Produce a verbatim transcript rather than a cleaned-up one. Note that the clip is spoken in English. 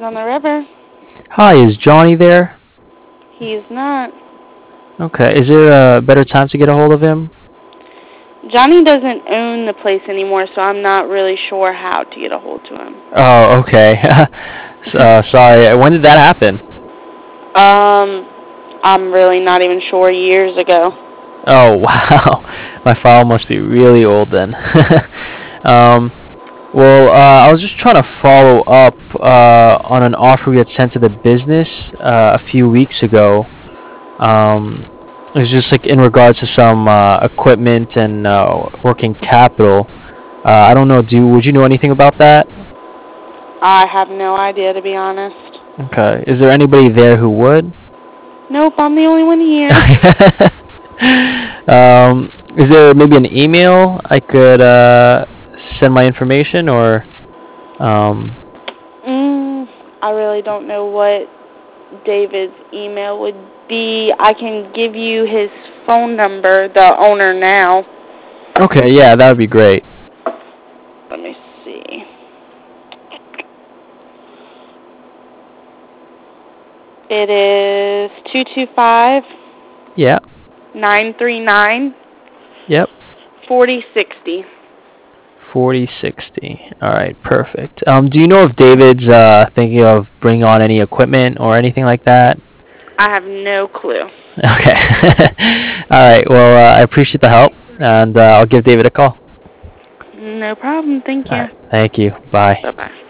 Rides on the River. Hi, is Johnny there? He's not. Okay, is there a better time to get a hold of him? Johnny doesn't own the place anymore, so I'm not really sure how to get a hold to him. Oh, okay. S- uh, sorry, when did that happen? Um, I'm really not even sure. Years ago. Oh, wow. My file must be really old then. um, well, uh, I was just trying to follow up uh, on an offer we had sent to the business uh, a few weeks ago. Um, it was just like in regards to some uh, equipment and uh, working capital. Uh, I don't know. Do would you know anything about that? I have no idea, to be honest. Okay. Is there anybody there who would? Nope, I'm the only one here. um, is there maybe an email I could uh, send my information or? Um, Mm, I really don't know what David's email would be. I can give you his phone number, the owner now. okay, yeah, that would be great. Let me see. It is two two five, Yeah. nine three nine, Yep. four zero six zero. Forty sixty. All right, perfect. Um, do you know if David's uh thinking of bringing on any equipment or anything like that? I have no clue. Okay. All right. Well, uh, I appreciate the help, and uh, I'll give David a call. No problem. Thank All you. right. Thank you. Bye. Bye-bye.